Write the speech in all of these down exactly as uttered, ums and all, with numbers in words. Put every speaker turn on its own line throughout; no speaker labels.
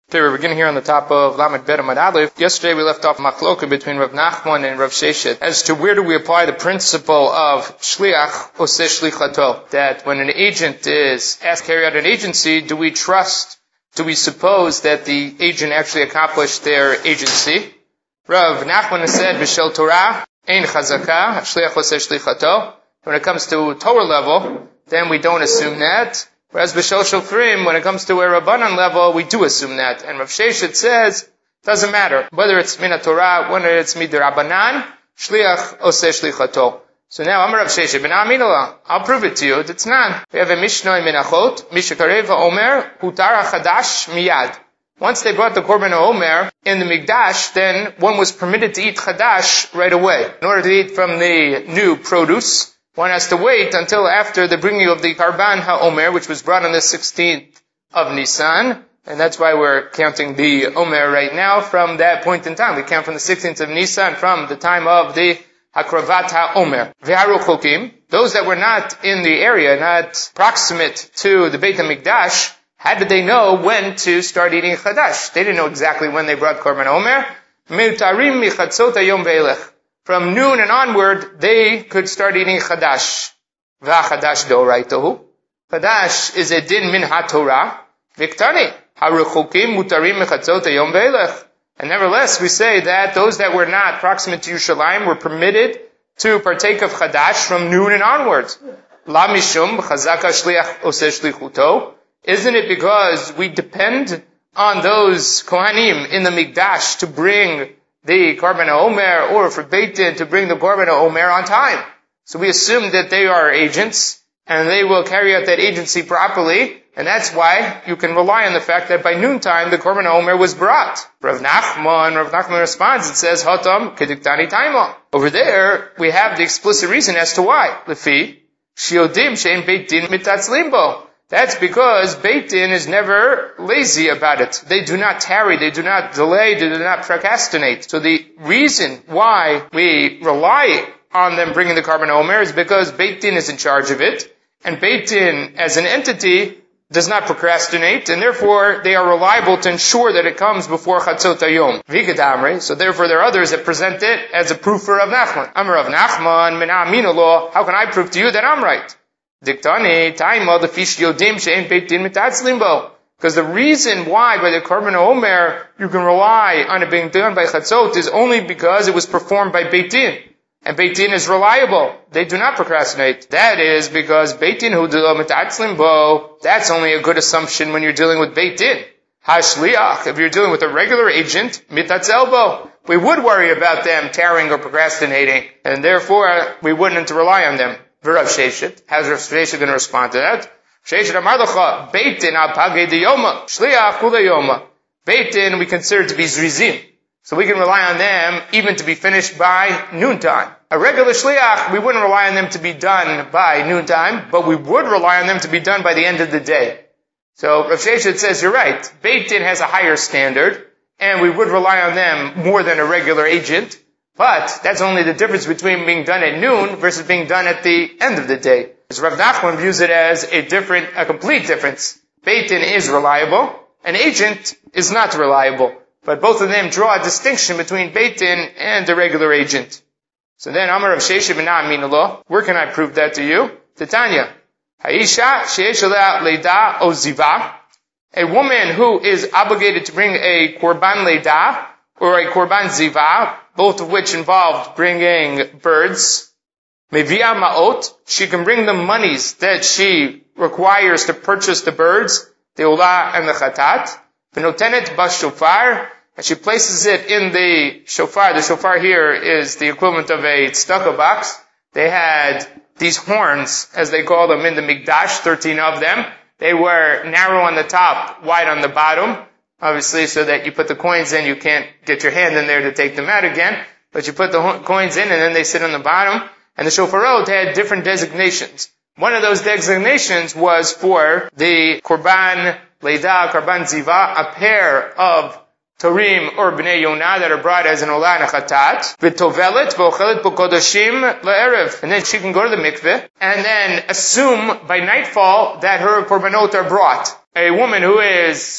Okay, we're beginning here on the top of Lamed Bet Amud Aleph. Yesterday we left off machloka between Rav Nachman and Rav Sheshet as to where do we apply the principle of shliach oseh shlichato, that when an agent is asked to carry out an agency, do we trust, do we suppose that the agent actually accomplished their agency? Rav Nachman has said, B'shel Torah, ein chazaka, shliach oseh shlichato. When it comes to Torah level, then we don't assume that. Whereas b'shel shofrim, when it comes to a Rabbanan level, we do assume that. And Rav Sheshet says, doesn't matter. Whether it's min Torah, whether it's mid Rabbanan, shliach oseh shlichato. So now, Amar Rav Sheshet, ben aminala, I'll prove it to you. It's none. We have a Mishnah in Menachot, Mishakareva Omer, Hutar Chadash Miyad. Once they brought the Korban Omer in the Mikdash, then one was permitted to eat Chadash right away. In order to eat from the new produce, one has to wait until after the bringing of the Karban HaOmer, which was brought on the sixteenth of Nisan, and that's why we're counting the Omer right now from that point in time. We count from the sixteenth of Nisan, from the time of the Hakravat HaOmer. V'haruchokim, those that were not in the area, not proximate to the Beit HaMikdash, how did they know when to start eating Chadash? They didn't know exactly when they brought Korban Omer. Meutarim michatzot hayom ve'elech. From noon and onward, they could start eating Chadash. V'chadash doraitahu. Chadash is a din min ha-Torah. Viktani. Haruchukim mutarim mechatzot hayom ve'elech. And nevertheless, we say that those that were not proximate to Yerushalayim were permitted to partake of Chadash from noon and onwards. La mishum b'chazaka shliach oseh shlichuto. Isn't it because we depend on those Kohanim in the Mikdash to bring the Korban HaOmer, or for Beit Din to bring the Korban HaOmer on time? So we assume that they are agents, and they will carry out that agency properly, and that's why you can rely on the fact that by noontime the Korban HaOmer was brought. Rav Nachman, Rav Nachman responds and says, Hatam kediktani taima. Over there, we have the explicit reason as to why. Lefi, shiodim she'en Beit Din mitatzlim bo. That's because Beit Din is never lazy about it. They do not tarry, they do not delay, they do not procrastinate. So the reason why we rely on them bringing the Korban HaOmer is because Beit Din is in charge of it, and Beit Din as an entity does not procrastinate, and therefore they are reliable to ensure that it comes before Chatzot Hayom. Vigadamre, so therefore there are others that present it as a proof for Rav Nachman. Amar Rav Nachman, min aminulo, how can I prove to you that I'm right? Diktani, taima, the fish yodim she'en Beit Din mitatzlim bo. Because the reason why by the Korban HaOmer you can rely on it being done by Chatzot is only because it was performed by Beit Din. And Beit Din is reliable. They do not procrastinate. That is because Beit Din hu delo mitatzlim bo, that's only a good assumption when you're dealing with Beit Din. Hashliach, if you're dealing with a regular agent, mitatzel bo, we would worry about them tarrying or procrastinating, and therefore we wouldn't rely on them. Rav Sheshet, how's Rav Sheshet going to respond to that? Sheshet amar lecha, Beit Din al pagei diyoma, shliach kula yoma. Beit Din we consider to be zrizim, so we can rely on them even to be finished by noontime. A regular shliach, we wouldn't rely on them to be done by noontime, but we would rely on them to be done by the end of the day. So Rav Sheshet says, you're right, Beit Din has a higher standard, and we would rely on them more than a regular agent. But that's only the difference between being done at noon versus being done at the end of the day. As Rav Nachman views it as a different, a complete difference. Beit Din is reliable, an agent is not reliable. But both of them draw a distinction between Beit Din and the regular agent. So then, Amar Rav Sheshet ben Aminullah, where can I prove that to you? Titania, Haisha sheyesh aleh leida o ziva, a woman who is obligated to bring a korban leida or a korban ziva, both of which involved bringing birds. Mevia ma'ot, she can bring the monies that she requires to purchase the birds, the ula and the chatat. V'notenet b'shofar, and she places it in the shofar. The shofar here is the equivalent of a tzedakah box. They had these horns, as they call them, in the Mikdash, thirteen of them. They were narrow on the top, wide on the bottom. Obviously, so that you put the coins in, you can't get your hand in there to take them out again. But you put the ho- coins in, and then they sit on the bottom. And the shofarot had different designations. One of those designations was for the korban leida, korban ziva, a pair of torim or bnei yonah that are brought as an olah and a chatat. V'tovelet v'ochelet b'kodashim la'erev. And then she can go to the mikveh and then assume by nightfall that her korbanot are brought. A woman who is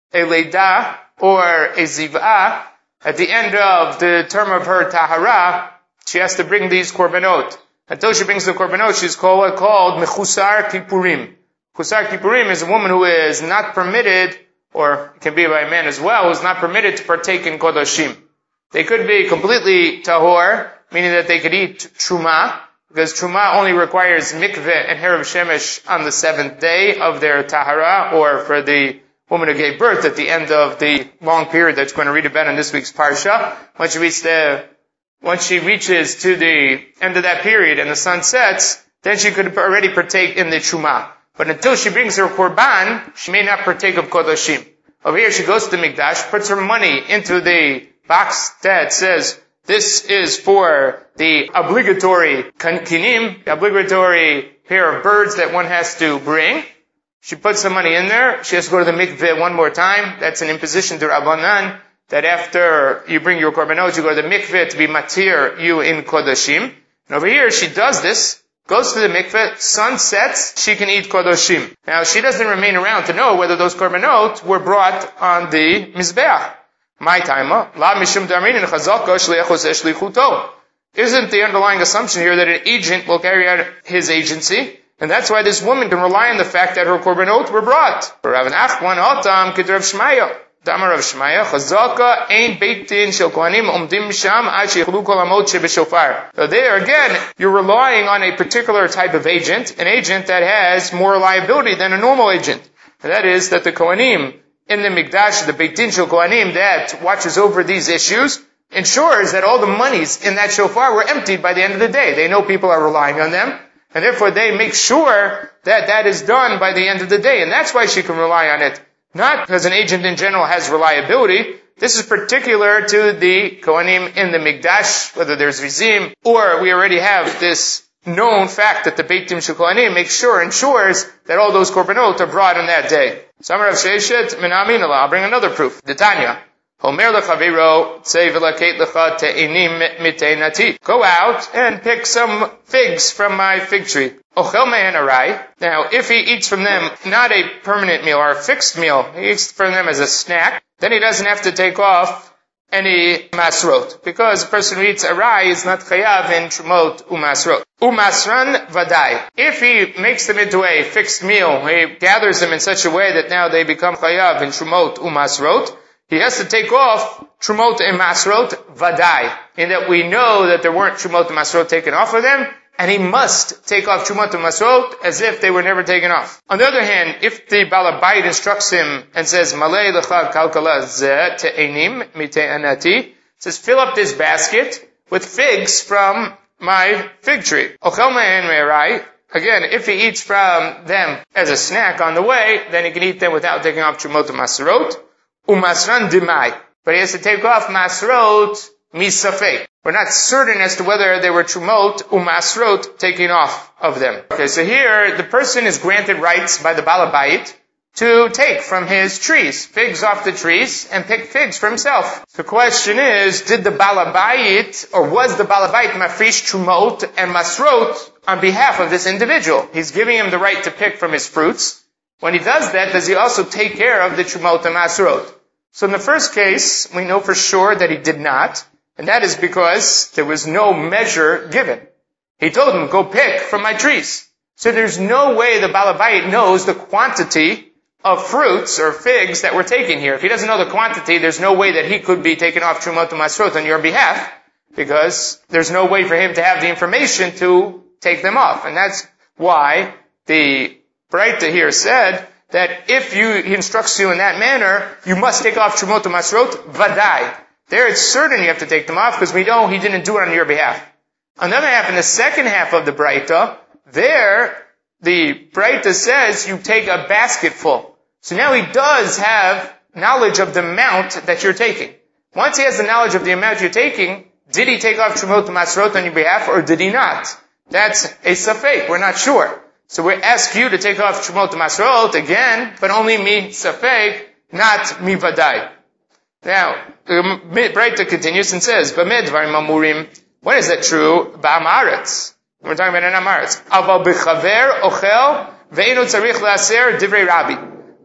a leida or a ziv'ah, at the end of the term of her tahara, she has to bring these korbanot. Until she brings the korbanot, she's called, called mechusar kippurim. Mechusar kippurim is a woman who is not permitted, or it can be by a man as well, who is not permitted to partake in kodoshim. They could be completely tahor, meaning that they could eat truma, because truma only requires mikveh and herav shemesh on the seventh day of their tahara, or for the woman who gave birth at the end of the long period that's going to read about in this week's parsha. Once she reaches the, once she reaches to the end of that period and the sun sets, then she could already partake in the truma. But until she brings her korban, she may not partake of kodoshim. Over here, she goes to the mikdash, puts her money into the box that says, this is for the obligatory kinim, the obligatory pair of birds that one has to bring. She puts some money in there. She has to go to the mikveh one more time. That's an imposition to Rabbanan, that after you bring your korbanot, you go to the mikveh to be matir you in kodoshim. And over here, she does this, goes to the mikveh, sun sets, she can eat kodoshim. Now, she doesn't remain around to know whether those korbanot were brought on the mizbeach. My timer, la mishum darmin in chazaka shliachos eshlichuto. Isn't the underlying assumption here that an agent will carry out his agency? And that's why this woman can rely on the fact that her korbanot were brought. Rav Nachman Otam Kid Rav Shmaya. Damar Rav Shmaya, Chazaka ein beit din shel kohanim omdim sham ad sheichlu kol hamot shebeshofar. So there again, you're relying on a particular type of agent, an agent that has more liability than a normal agent. And that is that the kohanim in the mikdash, the beit din shel kohanim that watches over these issues, ensures that all the monies in that shofar were emptied by the end of the day. They know people are relying on them. And therefore they make sure that that is done by the end of the day. And that's why she can rely on it. Not because an agent in general has reliability. This is particular to the Kohanim in the Mikdash, whether there's Vizim, or we already have this known fact that the Beit Din Shel Kohanim makes sure, ensures that all those korbanot are brought on that day. Samar Rav Sheshet, Menamin Allah. I'll bring another proof. The Tanya. Homer lechaviro tzei v'lakeit lecha te'inim miteinati. Go out and pick some figs from my fig tree. Ochel mehen arai. Now, if he eats from them not a permanent meal or a fixed meal, he eats from them as a snack, then he doesn't have to take off any masrot. Because a person who eats arai is not chayav in trumot umasrot. Umasran vadai. If he makes them into a fixed meal, he gathers them in such a way that now they become chayav in trumot umasrot, he has to take off Trumot and Masrot Vadai, in that we know that there weren't Trumot and Masrot taken off of them, and he must take off Trumot and Masrot as if they were never taken off. On the other hand, if the Balabait instructs him and says, Malay lecha kalkala ze te'enim mite'anati, says, fill up this basket with figs from my fig tree. Ochel mehen me'erai. Again, if he eats from them as a snack on the way, then he can eat them without taking off Trumot and Masrot. Umasran dimai. But he has to take off masrot misafek. We're not certain as to whether they were trumot umasrot taking off of them. Okay, so here the person is granted rights by the balabait to take from his trees, figs off the trees, and pick figs for himself. The question is, did the balabait, or was the balabait mafrish trumot and masrot on behalf of this individual? He's giving him the right to pick from his fruits. When he does that, does he also take care of the trumot and masrot? So in the first case, we know for sure that he did not, and that is because there was no measure given. He told him, go pick from my trees. So there's no way the balabait knows the quantity of fruits or figs that were taken here. If he doesn't know the quantity, there's no way that he could be taken off Trumot and Masrot on your behalf, because there's no way for him to have the information to take them off. And that's why the Breita here said that if you, he instructs you in that manner, you must take off Trumot and Masrot, vadai. There it's certain you have to take them off because we know he didn't do it on your behalf. On the other half, in the second half of the Breita, there, the Breita says you take a basket full. So now he does have knowledge of the amount that you're taking. Once he has the knowledge of the amount you're taking, did he take off Trumot and Masrot on your behalf or did he not? That's a safek, we're not sure. So we ask you to take off Trumot and Masrot again, but only mi safek, not mi vadai. Now, the Breita continues and says, B'med dvarim amurim. When is that true? Ba'amaretz. We're talking about an amaretz. Aval b'chaver ochel ve'enu tzarich la'aser divrei rabbi.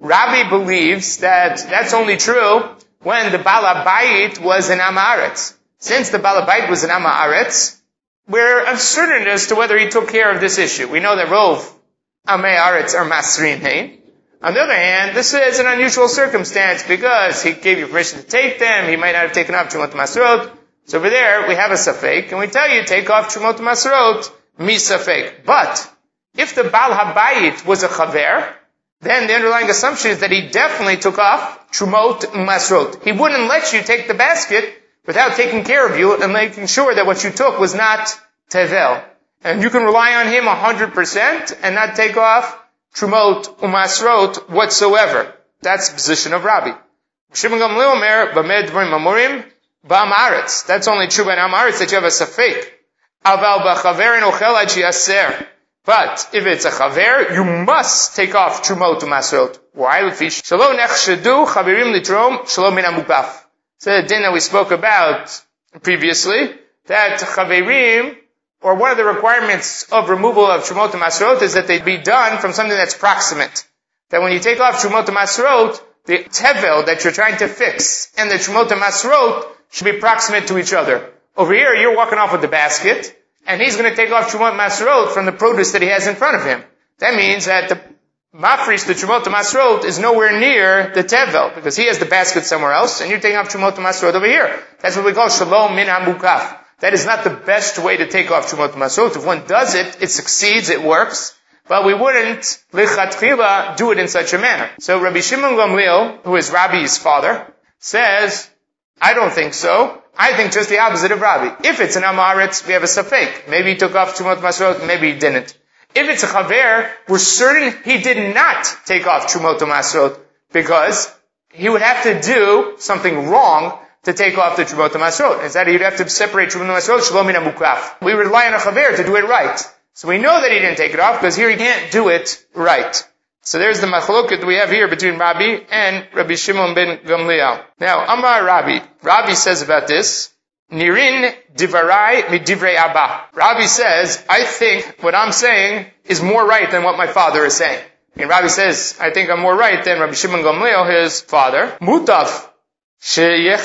Rabbi believes that that's only true when the Baal HaBayit was an Am Haaretz. Since the Baal HaBayit was an Am Haaretz, we're uncertain as to whether he took care of this issue. We know that Rov Amei Haaretz are Masrin Hein. On the other hand, this is an unusual circumstance because he gave you permission to take them. He might not have taken off Trumot Masrot. So over there, we have a Safek, and we tell you, take off Trumot Masrot, mi Safek. But, if the Baal HaBayit was a Chaver, then the underlying assumption is that he definitely took off Trumot Masrot. He wouldn't let you take the basket without taking care of you and making sure that what you took was not Tevel. And you can rely on him one hundred percent and not take off Trumot Umasrot whatsoever. That's the position of Rabbi. Shimon Gamliel Omer, Bamed Dvarim Amurim, Ba'am Haaretz. That's only true by Am Haaretz that you have a Safek. Aval B'chaverin Ochel Ad Sheyaser. But if it's a Chaver, you must take off Trumot Umasrot. Why? Shelo Nechshedu Chaverim Litrom Shelo Min Amukaf. So the din that we spoke about previously, that Chaverim, or one of the requirements of removal of Trumot Masrot is that they be done from something that's proximate. That when you take off Trumot Masrot, the Tevel that you're trying to fix and the Trumot Masrot should be proximate to each other. Over here, you're walking off with the basket, and he's going to take off Trumot Masrot from the produce that he has in front of him. That means that the Mafrish, the Trumot Masrot, is nowhere near the Tevel, because he has the basket somewhere else, and you're taking off Trumot Masrot over here. That's what we call Shalom Min HaMukaf. That is not the best way to take off Trumot Masrot. If one does it, it succeeds, it works. But we wouldn't, lichatchila, do it in such a manner. So Rabbi Shimon Gamliel, who is Rabbi's father, says, I don't think so. I think just the opposite of Rabbi. If it's an Am Haaretz, we have a Safek. Maybe he took off Trumot Masrot, maybe he didn't. If it's a Chaver, we're certain he did not take off Trumot Masrot, because he would have to do something wrong to take off the Trumot Masrot. Is that he'd have to separate Trumot Masrot, Shalom Min HaMukaf. We rely on a Chaver to do it right. So we know that he didn't take it off, because here he can't do it right. So there's the machloket we have here between Rabbi and Rabbi Shimon ben Gamliel. Now, Amar Rabbi. Rabbi says about this, Nirin divarai midivrei Abba. Rabbi says, I think what I'm saying is more right than what my father is saying. And Rabbi says, I think I'm more right than Rabbi Shimon Gamliel, his father. Mutav. It's better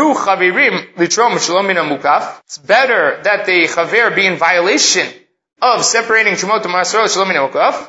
that the chaver be in violation of separating Trumot Masrot Shalom Min HaMukaf,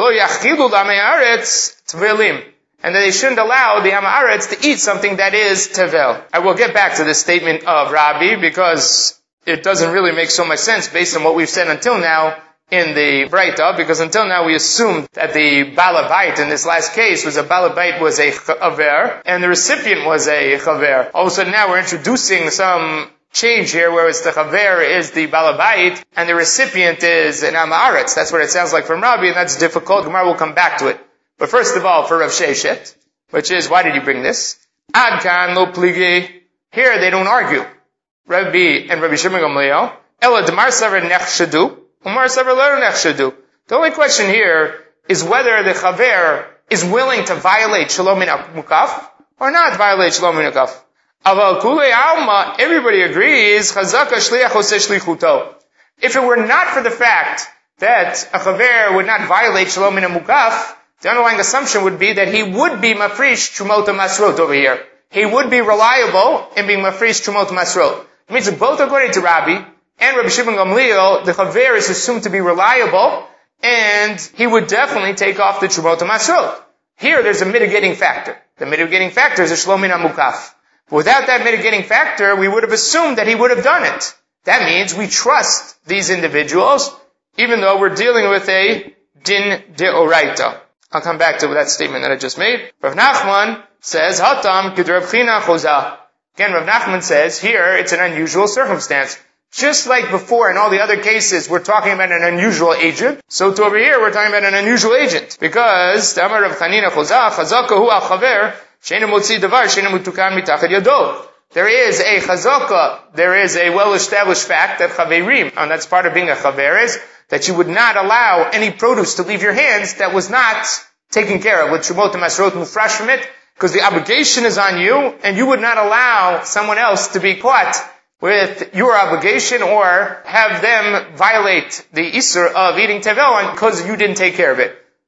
and that they shouldn't allow the Am Haaretz to eat something that is Tevel. I will get back to this statement of Rabbi because it doesn't really make so much sense based on what we've said until now in the Breita, because until now we assumed that the Baal HaBayit in this last case was a Baal HaBayit was a Chaver, and the recipient was a Chaver. All of a sudden now we're introducing some change here, whereas the Chaver is the Baal HaBayit, and the recipient is an Am Haaretz. That's what it sounds like from Rabbi, and that's difficult. Gemara will come back to it. But first of all, for Rav Sheshet, which is, why did you bring this? Ad kan lo pligi. Here they don't argue. Rabbi and Rabbi Shimon Gamliel. Ela demar saver nechshadu. Umar saver lo nechshadu. The only question here is whether the Chaver is willing to violate Shalom Min HaMukaf or not violate Shalom Min HaMukaf. Aval kulei alma, everybody agrees, chazaka shliach oseh shlichuto. If it were not for the fact that a Chaver would not violate Shalom Min HaMukaf, the underlying assumption would be that he would be mafrish Trumot Masrot over here. He would be reliable in being mafrish Trumot Masrot. It means that both according to Rabbi and Rabbi Shimon Gamliel, the Chaver is assumed to be reliable, and he would definitely take off the Trumot Masrot. Here there's a mitigating factor. The mitigating factor is a Shalom Min HaMukaf. Without that mitigating factor, we would have assumed that he would have done it. That means we trust these individuals, even though we're dealing with a din deoraita. I'll come back to that statement that I just made. Rav Nachman says, Hatam kid Rav China choza. Again, Rav Nachman says, here it's an unusual circumstance. Just like before in all the other cases, we're talking about an unusual agent. So to over here, we're talking about an unusual agent. Because, Damar Rav Chanina choza, chazakahu al chaver, she'ena motzi davar, she'ena mutukan mitachad yado. There is a chazaka, there is a well-established fact that chaverim, and that's part of being a chaver, is that you would not allow any produce to leave your hands that was not taken care of with Trumot Masrot mufrash from it, because the obligation is on you, and you would not allow someone else to be caught with your obligation or have them violate the Isur of eating Tevel because you didn't take care of it.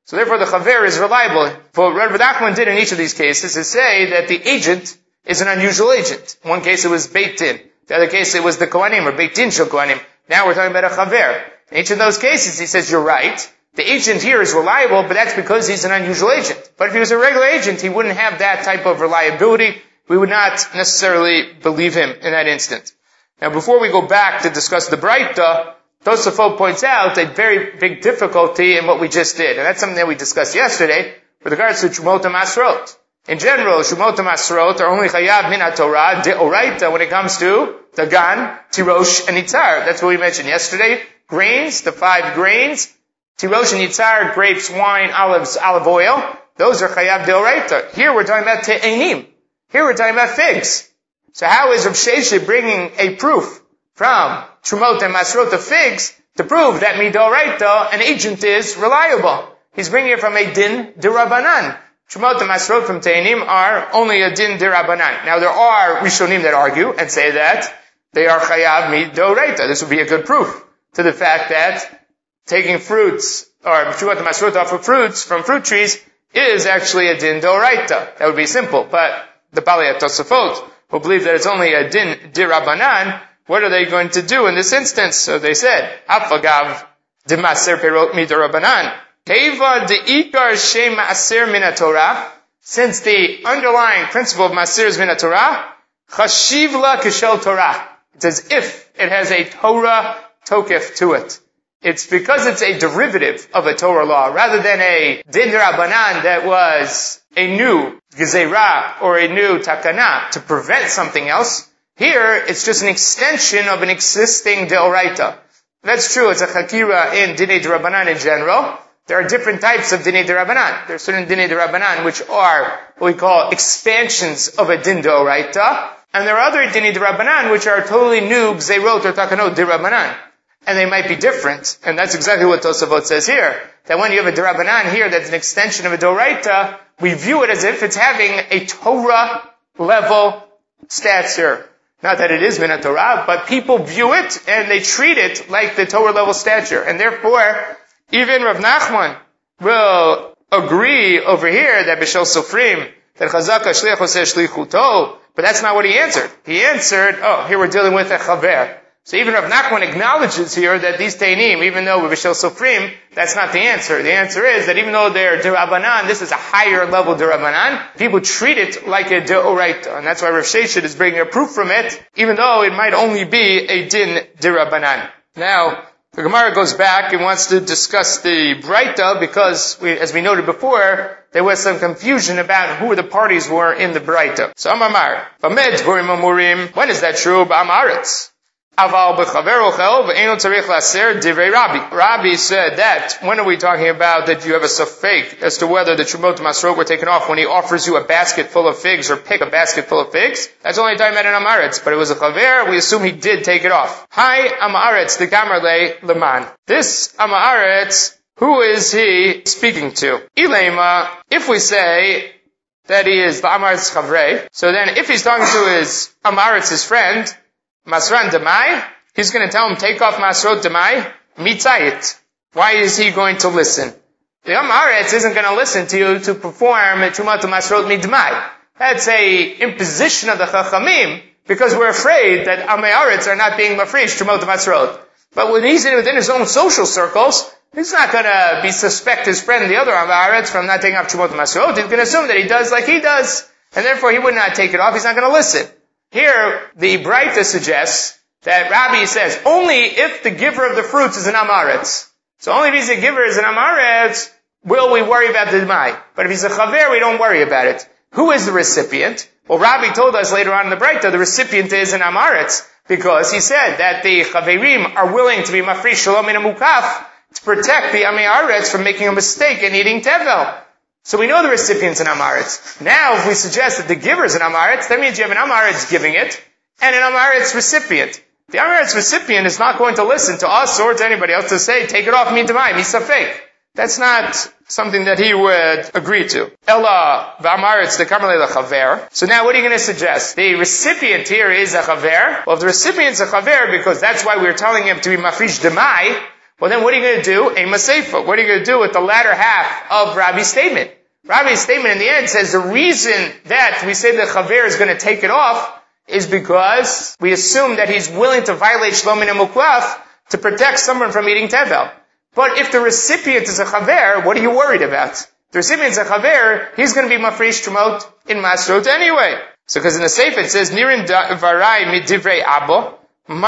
So therefore the chaver is reliable. What Rav Nachman did in each of these cases is say that the agent is an unusual agent. In one case it was Beit Din. The other case it was the Kohanim, or Beit Din Shel Kohanim. Now we're talking about a chaver. In each of those cases he says, you're right. The agent here is reliable, but that's because he's an unusual agent. But if he was a regular agent, he wouldn't have that type of reliability. We would not necessarily believe him in that instant. Now before we go back to discuss the Braita, Tosafot points out a very big difficulty in what we just did. And that's something that we discussed yesterday with regards to Trumot HaMasrot. In general, Trumot HaMasrot are only chayav min HaTorah, deoraita, when it comes to Dagan, Tirosh, and Yitzhar. That's what we mentioned yesterday. Grains, the five grains, Tirosh and Yitzhar, grapes, wine, olives, olive oil. Those are chayav deoraita. Here we're talking about te'enim. Here we're talking about figs. So how is Rav Sheshet bringing a proof from Trumot and Masrot of figs to prove that midoraita, an agent, is reliable? He's bringing it from a din dirabanan. Trumot and Masrot from Teinim are only a din dirabanan. Now there are Rishonim that argue and say that they are chayav midoraita. This would be a good proof to the fact that taking fruits, or Trumot and Masrot off of fruits from fruit trees is actually a din doraita. That would be simple. But the Balei Tosafot, who believe that it's only a din dirabanan, what are they going to do in this instance? So they said, Afagav de maser perot midirabanan. Keva de ikar shem maser min haTorah. Since the underlying principle of maser is min haTorah, chashivla kishel Torah. It's as if it has a Torah tokef to it. It's because it's a derivative of a Torah law, rather than a din dirabanan that was a new gezerah or a new takana to prevent something else. Here, it's just an extension of an existing deoraita. That's true, it's a chakira in Dinei D'Rabbanan in general. There are different types of Dinei D'Rabbanan. There are certain Dinei D'Rabbanan which are what we call expansions of a din deoraita, and there are other Dinei D'Rabbanan which are totally new gzerot or takanot D'Rabbanan. And they might be different, and that's exactly what Tosafot says here. That when you have a D'Rabbanan here that's an extension of a deoraita, we view it as if it's having a Torah level stature. Not that it is min Torah, but people view it and they treat it like the Torah level stature. And therefore, even Rav Nachman will agree over here that B'Shel Sofrim, that Chazaka Shliach Oseh Shlichuto, but that's not what he answered. He answered, oh, here we're dealing with a Chaver. So even Rav Nachman acknowledges here that these Teinim, even though we're B'Shel Sofrim, that's not the answer. The answer is that even though they're D'Rabbanan, this is a higher level D'Rabbanan, people treat it like a D'Oraita. And that's why Rav Sheshet is bringing a proof from it, even though it might only be a Din D'Rabbanan. Now, the Gemara goes back and wants to discuss the Braita because, we, as we noted before, there was some confusion about who the parties were in the Braita. So Amar, Vamed Dvorim Amurim, when is that true? Ba'amaretz. Aval b'chaver ochel v'eino tzarich laser divrei Rabbi. Rabbi said that, when are we talking about that you have a safek as to whether the Trumot Masrot were taken off when he offers you a basket full of figs or pick a basket full of figs? That's only time at an Amaretz, but it was a chaver, we assume he did take it off. Hi Amaretz, the Gamarle Leman. This Amaretz, who is he speaking to? Ilema, if we say that he is the Amaretz Chavrei, so then if he's talking to his Amaretz, his friend, Masran Demai, he's going to tell him, take off Masrot Demai, mitzayit. Why is he going to listen? The Amaretz isn't going to listen to you to perform Trumot Masrot Midmai. That's a imposition of the Chachamim, because we're afraid that Amaretz are not being mafresh Trumot Masrot. But when he's within his own social circles, he's not going to be suspect his friend, the other Amaretz, from not taking off Trumot Masrot. He's going to assume that he does like he does, and therefore he would not take it off. He's not going to listen. Here, the Braita suggests that Rabbi says, only if the giver of the fruits is an Amaretz. So only if he's a giver is an Amaretz, will we worry about the D'mai. But if he's a Chaver, we don't worry about it. Who is the recipient? Well, Rabbi told us later on in the Braita, the recipient is an Amaretz, because he said that the Chaverim are willing to be Mafrish Shalom in a Mukaf to protect the Amaretz from making a mistake and eating Tevel. So we know the recipient's an Amaretz. Now, if we suggest that the giver is an Amaretz, that means you have an Amaretz giving it, and an Amaretz recipient. The Amaretz recipient is not going to listen to us or to anybody else to say, take it off me to mine, misafek. That's not something that he would agree to. Ella v'Amaretz the Kamerle l'chaver. So now what are you going to suggest? The recipient here is a chaver. Well, if the recipient's a chaver, because that's why we're telling him to be mafrish demai, Well, then what are you going to do? A maseifa. What are you going to do with the latter half of Rabbi's statement? Rabbi's statement in the end says the reason that we say the chaver is going to take it off is because we assume that he's willing to violate shlomin and muklaf to protect someone from eating tevel. But if the recipient is a chaver, what are you worried about? The recipient is a chaver, he's going to be mafresh trumot in masrot anyway. So because in the Sefer it says, Nirin varai midivrei abba,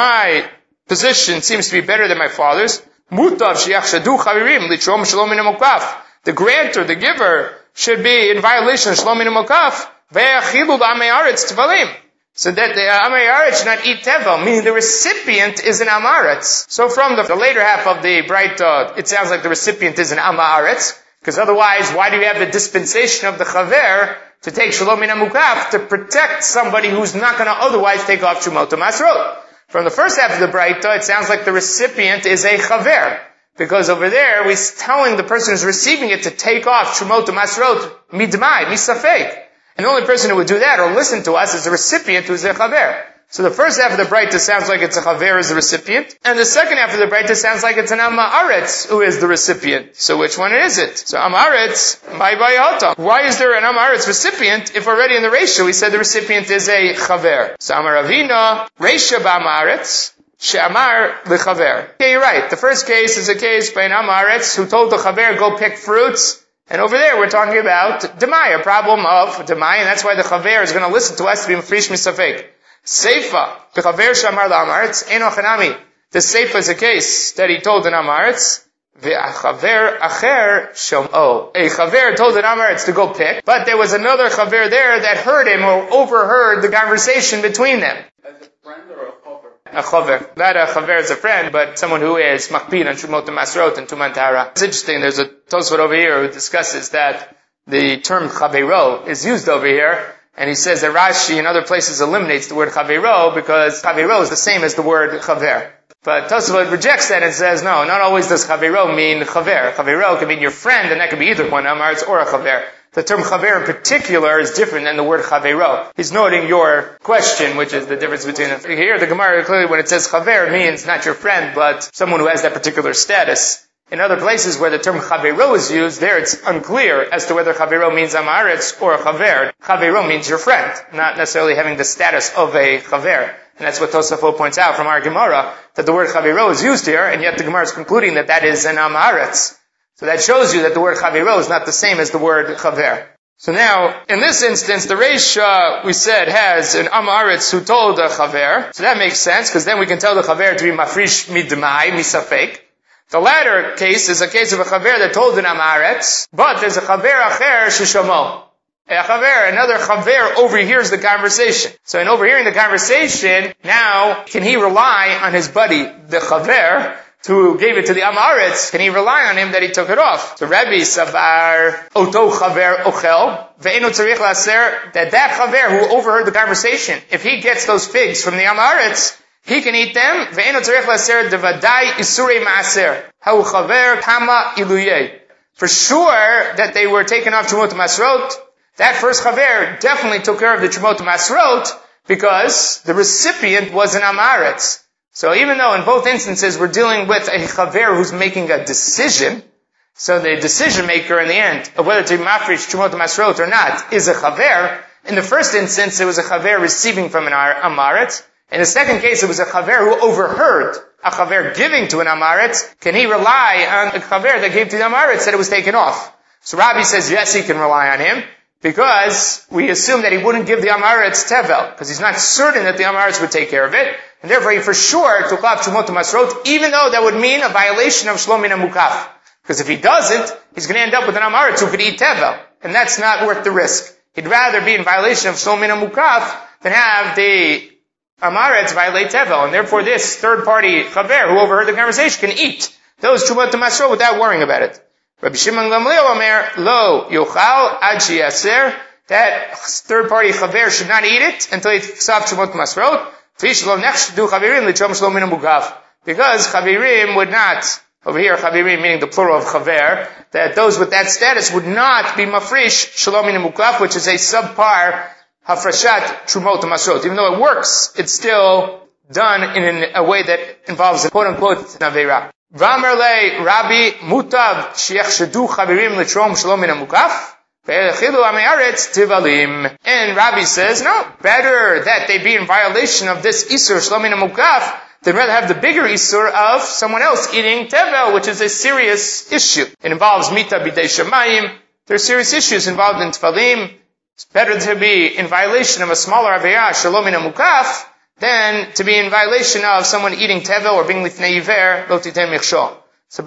my position seems to be better than my father's. Mutav sheyachshadu chavirim litrom shlomin and muklaf. The grantor, the giver, should be in violation of shlomin and muklaf. Ve'achilu b'amei aretz tvalim. So that the Amei Aretz should not eat tevel, meaning the recipient is an Am Aretz. So from the, the later half of the Braita, it sounds like the recipient is an Am Aretz, because otherwise, why do you have the dispensation of the Chaver to take Shalom min Amukaf to protect somebody who's not going to otherwise take off Shumot Masrot? From the first half of the Braita, it sounds like the recipient is a Chaver, because over there, we're telling the person who's receiving it to take off Shumot Masrot midmai, misafek. And the only person who would do that or listen to us is the recipient who's a chaver. So the first half of the Braita sounds like it's a chaver as the recipient, and the second half of the Braita sounds like it's an Am Aretz who is the recipient. So which one is it? So Am Aretz, my bayata. Why is there an Am Aretz recipient if already in the ratio we said the recipient is a chaver? So Amar Ravina, Reisha ba'Am Aretz, she'amar lechaver. Okay, you're right. The first case is a case by an Am Aretz who told the chaver go pick fruits. And over there, we're talking about Demai, a problem of Demai, and that's why the Chaver is going to listen to us to be Mefrish Misafek. Seifa, the Chaver Shamar La'amaretz, Eno Chanami. The Seifa is a case that he told an Amaretz, Ve'achaver Acher Shom'o. A Chaver told an Amaretz to go pick, but there was another Chaver there that heard him or overheard the conversation between them.
As a friend or a chaver?
A chaver. Not a chaver as a friend, but someone who is makpid on Shumot Masrot and Tuman Tahara. It's interesting, there's a Tosfot over here who discusses that the term chavero is used over here, and he says that Rashi in other places eliminates the word chavero because chavero is the same as the word chaver. But Tosfot rejects that and says, no, not always does chavero mean chaver. Chavero can mean your friend, and that can be either one, Amaretz or a chaver. The term chaver in particular is different than the word chavero. He's noting your question, which is the difference between them. Here, the Gemara clearly, when it says chaver, means not your friend, but someone who has that particular status. In other places where the term chavero is used, there it's unclear as to whether chavero means amaretz or a chaver. Chavero means your friend, not necessarily having the status of a chaver. And that's what Tosafot points out from our Gemara, that the word chavero is used here, and yet the Gemara is concluding that that is an amaretz. So that shows you that the word chavero is not the same as the word chaver. So now, in this instance, the Reisha, we said, has an Amaretz who told a chaver. So that makes sense, because then we can tell the chaver to be mafrish midmai, misafek. The latter case is a case of a chaver that told an Amaretz, but there's a chaver acher shishomo. A chaver, another chaver overhears the conversation. So in overhearing the conversation, now, can he rely on his buddy, the chaver, who gave it to the Amaretz? Can he rely on him that he took it off? So Rabbi Savar Oto Chaver Ochel Ve'eno Tzarich Laser, that that Chaver who overheard the conversation, if he gets those figs from the Amaretz, he can eat them. Ve'eno Tzarich Laser Devadai Isurei Maaser Hau Chaver Kama Iluyeh. For sure that they were taken off Trumot Masrot. That first Chaver definitely took care of the Trumot Masrot because the recipient was an Amaretz. So even though in both instances we're dealing with a chaver who's making a decision, so the decision maker in the end of whether to be mafresh Trumot Masrot or not is a chaver. In the first instance, it was a chaver receiving from an Amaretz. In the second case, it was a chaver who overheard a chaver giving to an Amaretz. Can he rely on a chaver that gave to the Amaretz that it was taken off? So Rabbi says yes, he can rely on him, because we assume that he wouldn't give the Amaretz tevel, because he's not certain that the Amaretz would take care of it. And therefore, he for sure took off Shumot Masrot, even though that would mean a violation of Shlomin Amukaf. Because if he doesn't, he's going to end up with an Amaretz who could eat tevel. And that's not worth the risk. He'd rather be in violation of Shlomin Amukaf than have the Amaretz violate tevel. And therefore, this third-party chaver who overheard the conversation can eat those Shumot Masrot without worrying about it. Rabbi Shimon Gamliel Omer, Lo Yochal Ad Sheyaser, that third-party chaver should not eat it until he stops Shumot Masrot. Because chavirim would not, over here chavirim meaning the plural of chaver, that those with that status would not be mafrish shalom in muklaf, which is a subpar hafrashat trumot masrot. Even though it works, it's still done in a way that involves a quote-unquote naveira. V'amar le Rabbi mutav sheyachshedu chavirim l'trom shalom min hamukaf. And Rabbi says, no, better that they be in violation of this Isur Shalom min hamukaf than rather have the bigger Isur of someone else eating tevel, which is a serious issue. It involves mita b'dei shamayim. There are serious issues involved in tefillim. It's better to be in violation of a smaller aviyah, Shalom min hamukaf, than to be in violation of someone eating tevel or being lifnei iver, lo titen michshol. So,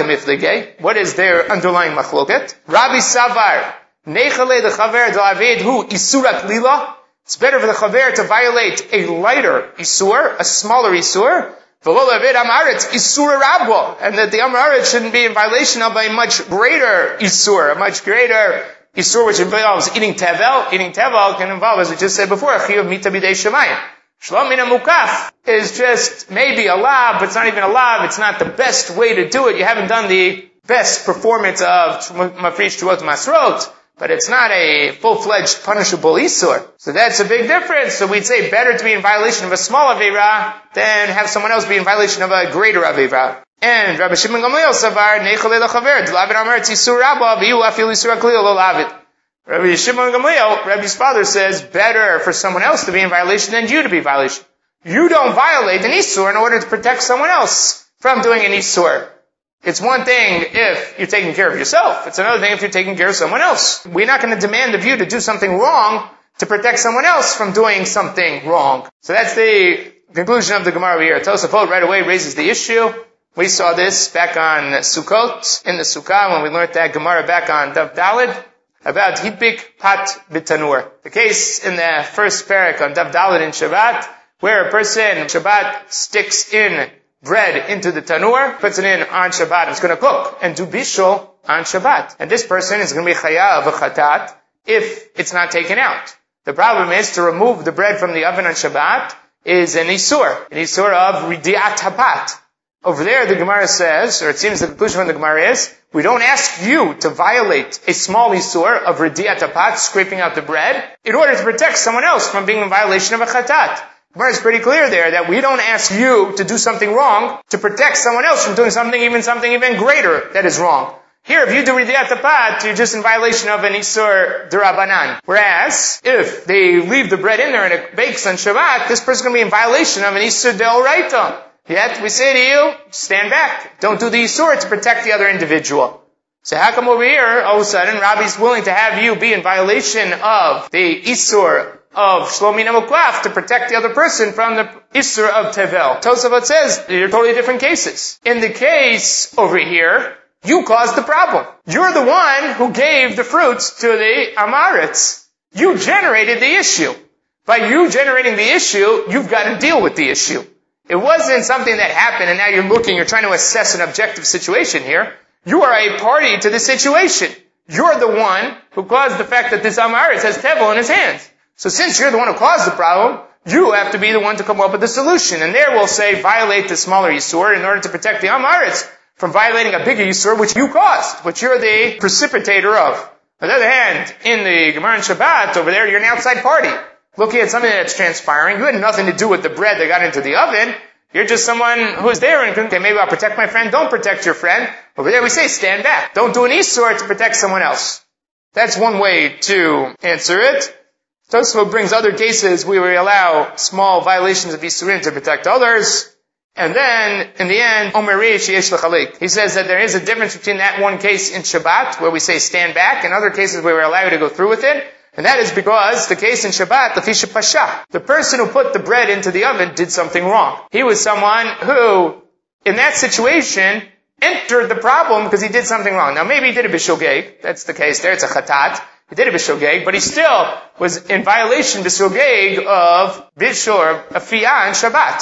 what is their underlying machloket? Rabbi Savar, Nechale the chaver d'aved hu isurat lila. It's better for the chaver to violate a lighter isur, a smaller isur. V'lo l'aved amaretz isur rabbo, and that the amaretz shouldn't be in violation of a much greater isur, a much greater isur which involves eating tevel. Eating tevel can involve, as we just said before, a chiyuv mita b'dei shamayim. Shalom min hamukaf is just maybe a lav, but it's not even a lav. It's not the best way to do it. You haven't done the best performance of mafrish tuot masrot. But it's not a full-fledged punishable isur. So that's a big difference. So we'd say better to be in violation of a small avera than have someone else be in violation of a greater avera. And Rabbi Shimon Gamliel savar nechale lechaver d'lavid amaretz isur rabba v'yu afil isur aklil lo lavid. Rabbi Shimon Gamliel, Rabbi's father says better for someone else to be in violation than you to be in violation. You don't violate an isur in order to protect someone else from doing an isur. It's one thing if you're taking care of yourself. It's another thing if you're taking care of someone else. We're not going to demand of you to do something wrong to protect someone else from doing something wrong. So that's the conclusion of the Gemara here. Tosafot right away raises the issue. We saw this back on Sukkot, in the Sukkah, when we learned that Gemara back on Dav Daled, about Hidbik Pat B'Tanur. The case in the first parak on Dav Daled in Shabbat, where a person in Shabbat sticks in bread into the tanur, puts it in on Shabbat, it's going to cook, and do bishul on Shabbat. And this person is going to be chayav v'chatat if it's not taken out. The problem is to remove the bread from the oven on Shabbat is an isur, an isur of ridiat hapat. Over there, the Gemara says, or it seems the conclusion from the Gemara is, we don't ask you to violate a small isur of ridiat hapat, scraping out the bread, in order to protect someone else from being in violation of a chatat. Gemara is pretty clear there that we don't ask you to do something wrong to protect someone else from doing something even something even greater that is wrong. Here, if you do Ridiyat Tapat, you're just in violation of an Isur D'Rabanan. Whereas, if they leave the bread in there and it bakes on Shabbat, this person's going to be in violation of an Isur D'Oraita. Yet, we say to you, stand back. Don't do the Isur to protect the other individual. So how come over here, all of a sudden, Rabbi's willing to have you be in violation of the Isur of Shalom min hamukaf to protect the other person from the Isur of Tevel? Tosafot says, they're totally different cases. In the case over here, you caused the problem. You're the one who gave the fruits to the Amaretz. You generated the issue. By you generating the issue, you've got to deal with the issue. It wasn't something that happened and now you're looking, you're trying to assess an objective situation here. You are a party to the situation. You're the one who caused the fact that this Amaretz has Tevel in his hands. So since you're the one who caused the problem, you have to be the one to come up with the solution. And there we'll say, violate the smaller Yisur in order to protect the Amaretz from violating a bigger Yisur which you caused, which you're the precipitator of. On the other hand, in the Gemara and Shabbat, over there, you're an outside party. Looking at something that's transpiring. You had nothing to do with the bread that got into the oven. You're just someone who's there and can, okay, maybe I'll protect my friend. Don't protect your friend. Over there we say, stand back. Don't do an Yisur to protect someone else. That's one way to answer it. Tosfot brings other cases where we allow small violations of Yisurim to protect others. And then, in the end, Omeri sheyesh l'chalik. He says that there is a difference between that one case in Shabbat, where we say stand back, and other cases where we allow you to go through with it. And that is because the case in Shabbat, the Fisha Pasha, the person who put the bread into the oven did something wrong. He was someone who, in that situation, entered the problem because he did something wrong. Now maybe he did a b'shogeg. That's the case there. It's a chatat. He did a b'shogeg, but he still was in violation b'shogeg of bishor, a fiyah, and Shabbat.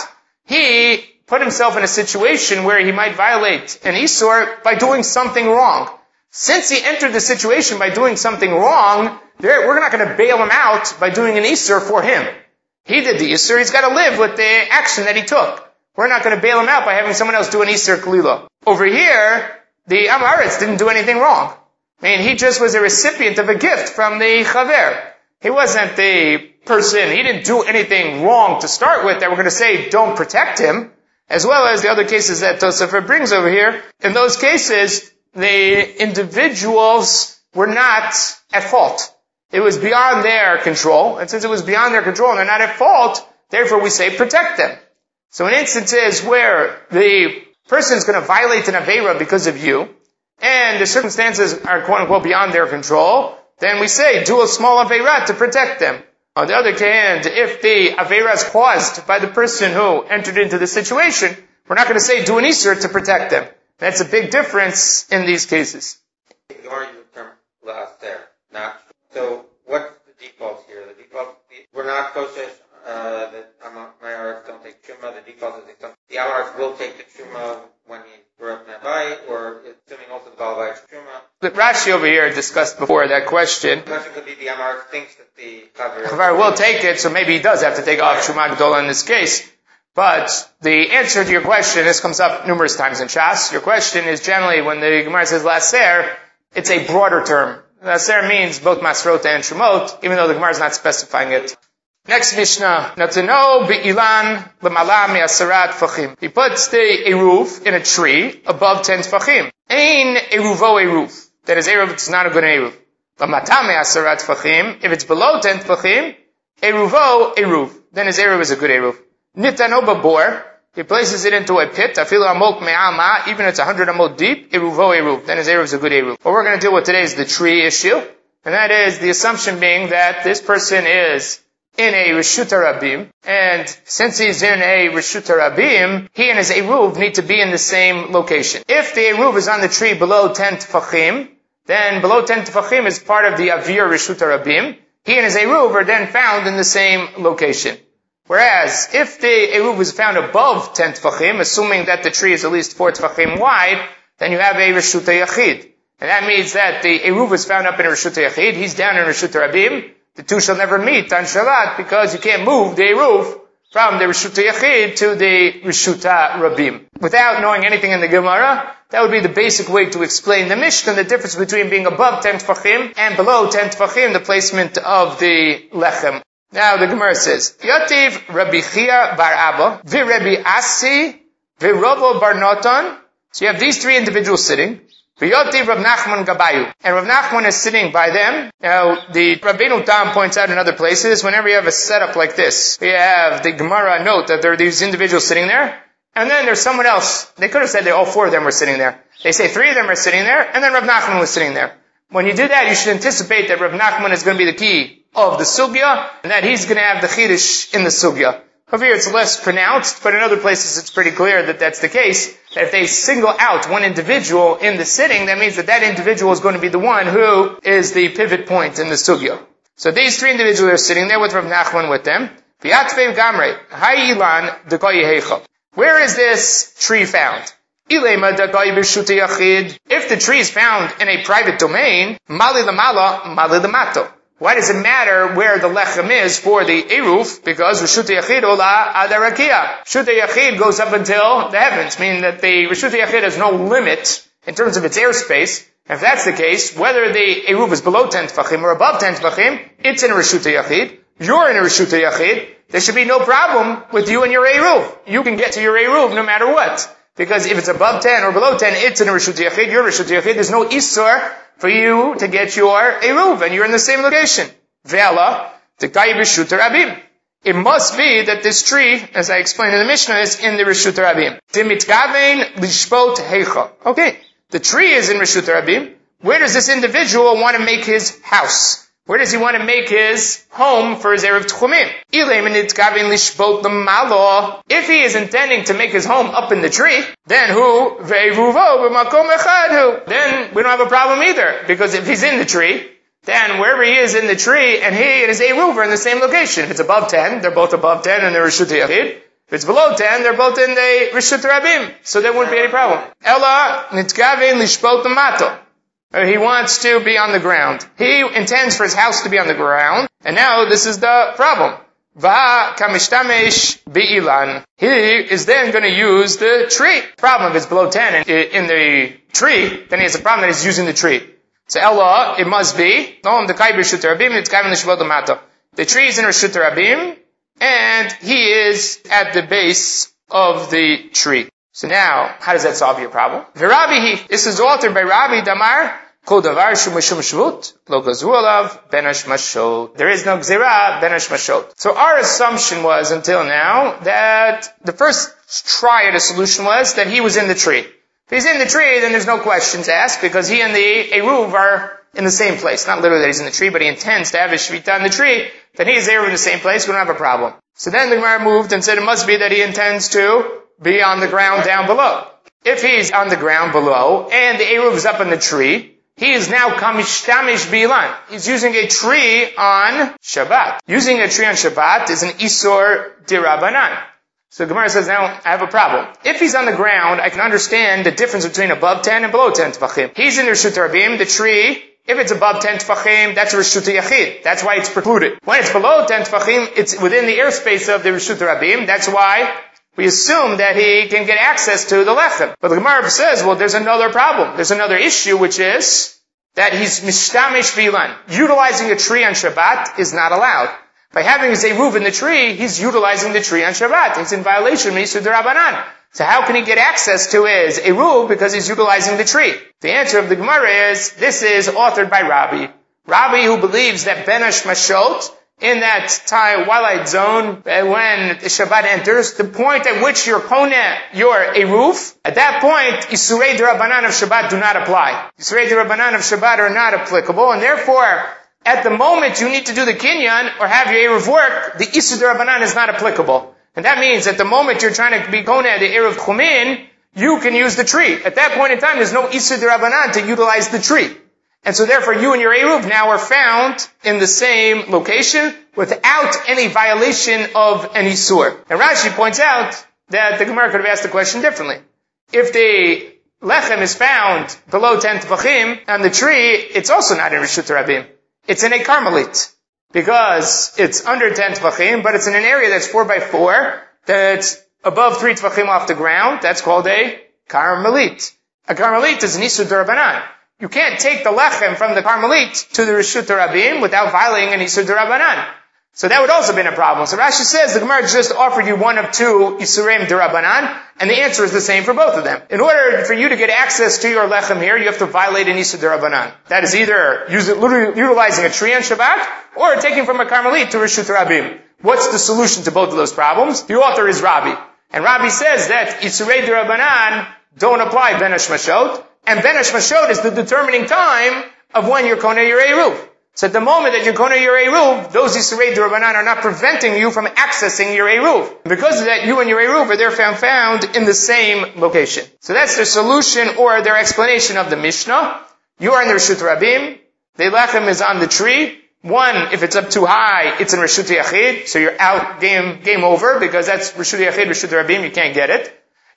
He put himself in a situation where he might violate an isur by doing something wrong. Since he entered the situation by doing something wrong, we're not going to bail him out by doing an isur for him. He did the isur, he's got to live with the action that he took. We're not going to bail him out by having someone else do an isur kalila. Over here, the Amaretz didn't do anything wrong. I mean, he just was a recipient of a gift from the chaver. He wasn't the person, he didn't do anything wrong to start with that we're going to say don't protect him. as well as the other cases that Tosafot brings over here. In those cases, the individuals were not at fault. It was beyond their control, and since it was beyond their control and they're not at fault, therefore we say protect them. So in instances where the person is going to violate an Aveira because of you, and the circumstances are quote-unquote beyond their control, then we say do a small Aveira to protect them. On the other hand, if the Aveira is caused by the person who entered into the situation, we're not going to say do an Isur to protect them. That's a big difference in these cases.
You are using the term last there, not. So what's the default here? The default, we're not kosher, uh, the Amarats don't take Truma. The default is they the Amarats will take the Truma when he grew up in Nabai, or assuming also the Balabai's Truma.
The Rashi over here discussed before that question.
The question could be the Amarat thinks that the Chaver
Chaver will take it, so maybe he does have to take off Truma Gdola in this case. But the answer to your question, this comes up numerous times in Shas. Your question is generally when the Gemara says Laser, it's a broader term. Laser means both Masrota and Trumot, even though the Gemara is not specifying it. Next Mishnah, Natano be'ilan l'mala me'asarat tfachim. He puts the eruv in a tree above ten tfachim. Ein eruvo eruv. That is eruv, it's not a good eruv. L'mata me'asarat tfachim. If it's below ten tfachim, eruvo eruv. Then his eruv is a good eruv. Nitano babor. He places it into a pit, afilu amok me'ama, even if it's a hundred amot deep, eruvo eruv. Then his eruv is a good eruv. What we're going to deal with today is the tree issue, and that is the assumption being that this person is in a Reshuta Rabim, and since he's in a Reshuta Rabim, he and his eruv need to be in the same location. If the eruv is on the tree below ten tefachim, then below ten tefachim is part of the Avir Reshuta Rabim. He and his eruv are then found in the same location. Whereas, if the eruv is found above ten tefachim, assuming that the tree is at least four tefachim wide, then you have a Reshuta Yachid. And that means that the eruv is found up in a Reshuta Yachid, he's down in Reshuta Rabim, the two shall never meet on Shalat, because you can't move the eruv from the Reshuta Yachid to the Reshuta Rabim. Without knowing anything in the Gemara, that would be the basic way to explain the Mishnah, the difference between being above ten tefachim and below ten tefachim, the placement of the lechem. Now the Gemara says, Yativ Rabbi Chia bar Abba, vi Rabbi Asi, vi Ravo bar Notan. So you have these three individuals sitting. V'yotiv Rav Nachman Gabayu. And Rav Nachman is sitting by them. Now, the Rabbeinu Tam points out in other places, whenever you have a setup like this, you have the Gemara note that there are these individuals sitting there, and then there's someone else. They could have said that all four of them were sitting there. They say three of them are sitting there, and then Rav Nachman was sitting there. When you do that, you should anticipate that Rav Nachman is going to be the key of the sugya, and that he's going to have the chiddush in the sugya. Over here it's less pronounced, but in other places it's pretty clear that that's the case. That if they single out one individual in the sitting, that means that that individual is going to be the one who is the pivot point in the sugya. So these three individuals are sitting there with Rav Nachman with them. Where is this tree found? If the tree is found in a private domain, mali lamala, mali lamato. Why does it matter where the lechem is for the eruf? Because Reshuta Yachid ola adarakia. Reshuta Yachid goes up until the heavens, meaning that the Reshuta Yachid has no limit in terms of its airspace. If that's the case, whether the eruf is below ten tefachim or above ten tefachim, it's in a Reshuta Yachid. You're in a Reshuta Yachid. There should be no problem with you and your eruf. You can get to your eruf no matter what. Because if it's above ten or below ten, it's in a Reshuta Yachid. You're a Reshuta Yachid. There's no Isur for you to get your eruv, and you're in the same location. Ve'ala, the Kai Reshuta Rabim. It must be that this tree, as I explained in the Mishnah, is in the Reshuta Rabim. Timitkavein lishpot heicha. Okay, the tree is in Reshuta Rabim. Where does this individual want to make his house? Where does he want to make his home for his Erev Tchumim? If he is intending to make his home up in the tree, then who? Then we don't have a problem either. Because if he's in the tree, then wherever he is in the tree, and he and his Eruv are in the same location. If it's above ten, they're both above ten and they're Reshuta Yachid. If it's below ten, they're both in the Reshuta Rabim. So there wouldn't be any problem. Ella nitkavein lishpot mato. He wants to be on the ground. He intends for his house to be on the ground. And now this is the problem. Va kamishtamesh bi'ilan. He is then going to use the tree. Problem if it's below ten in the tree, then he has a problem that he's using the tree. So Ella, it must be, no, the kai b'Reshuta Rabim, it's kai b'Nishvot Amato. The tree is in Reshuta Rabim, and he is at the base of the tree. So now, how does that solve your problem? V'Rabbi, this is authored by Rabbi Damar, Kol davar shumishum shvut, lo gazu alav benash mashot. There is no gzera benash mashot. So our assumption was until now that the first try at a solution was that he was in the tree. If he's in the tree, then there's no questions asked because he and the Eruv are in the same place. Not literally that he's in the tree, but he intends to have his shvita in the tree. Then he is there in the same place. We don't have a problem. So then the Gemara moved and said it must be that he intends to be on the ground down below. If he's on the ground below and the Eruv is up in the tree, he is now kamishtamish bilan. He's using a tree on Shabbat. Using a tree on Shabbat is an isur dirabanan. So Gemara says, now I have a problem. If he's on the ground, I can understand the difference between above ten and below ten tefachim. He's in the Reshut Rabim, the tree. If it's above ten tefachim, that's a Reshut Yachid. That's why it's precluded. When it's below ten tefachim, it's within the airspace of the Reshut Rabim. That's why we assume that he can get access to the lechem. But the Gemara says, well, there's another problem. There's another issue, which is that he's mishtamish bilan. Utilizing a tree on Shabbat is not allowed. By having his eruv in the tree, he's utilizing the tree on Shabbat. He's in violation of Isur D'Rabbanan. So how can he get access to his eruv? Because he's utilizing the tree. The answer of the Gemara is, this is authored by Rabbi. Rabbi who believes that Benash Mashot, in that time, twilight zone, when Shabbat enters, the point at which you're koneh your eruv, at that point, Isurei D'Rabbanan of Shabbat do not apply. Isurei D'Rabbanan of Shabbat are not applicable, and therefore, at the moment you need to do the kinyan or have your eruv work, the Isur D'Rabbanan is not applicable. And that means at the moment you're trying to be koneh the eruv chumin, you can use the tree. At that point in time, there's no Isur D'Rabbanan to utilize the tree. And so therefore you and your eruv now are found in the same location without any violation of an isur. And Rashi points out that the Gemara could have asked the question differently. If the lechem is found below ten tefachim on the tree, it's also not in Reshut Rabim. It's in a Carmelit. Because it's under ten tefachim, but it's in an area that's four by four, that's above three tefachim off the ground. That's called a Carmelit. A Carmelit is an Isur D'Rabbanan. You can't take the lechem from the Carmelit to the Reshut Rabim without violating an Isur D'Rabbanan. So that would also have been a problem. So Rashi says the Gemara just offered you one of two Isurim D'Rabbanan, and the answer is the same for both of them. In order for you to get access to your lechem here, you have to violate an Isur D'Rabbanan. That is either use it, utilizing a tree on Shabbat, or taking from a Carmelit to Reshut Rabim. What's the solution to both of those problems? The author is Rabbi. And Rabbi says that Isurei D'Rabbanan don't apply Benash Mashot, and Benash Mashot is the determining time of when you're koneh your eruv. So at the moment that you're koneh your eruv, those Yisrei D'Rabbanan are not preventing you from accessing your eruv. Because of that, you and your eruv are there found, found in the same location. So that's their solution or their explanation of the Mishnah. You are in the Reshut Rabim. The lechem is on the tree. One, if it's up too high, it's in Reshut Yachid. So you're out, game, game over, because that's Reshut Yachid, Reshut Rabim, you can't get it.